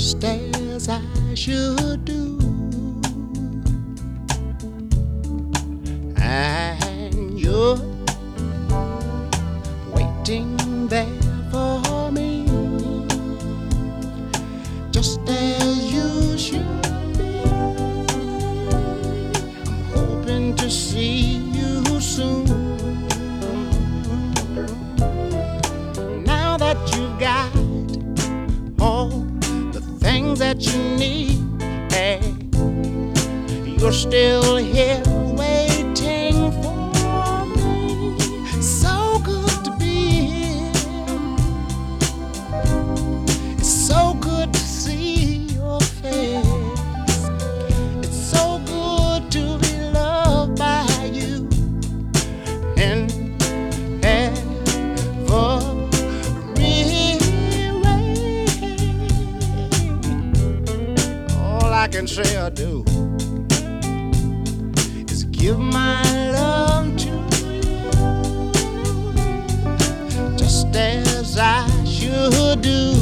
just as I should do. And you're waiting there for me, just as you should be. I'm hoping to see you soon. Now that you've got all the things that you need, hey, you're still here waiting for me. So good to be here. It's so good to see your face. It's so good to be loved by you. And I can say I do is give my love to you, just as I should do.